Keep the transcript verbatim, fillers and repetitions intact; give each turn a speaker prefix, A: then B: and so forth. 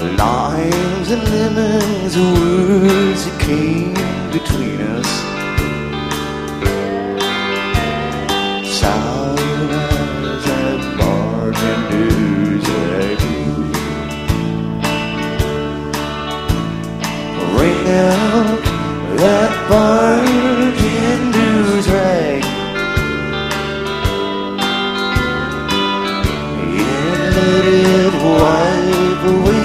A: Limes and lemons, words that came between us.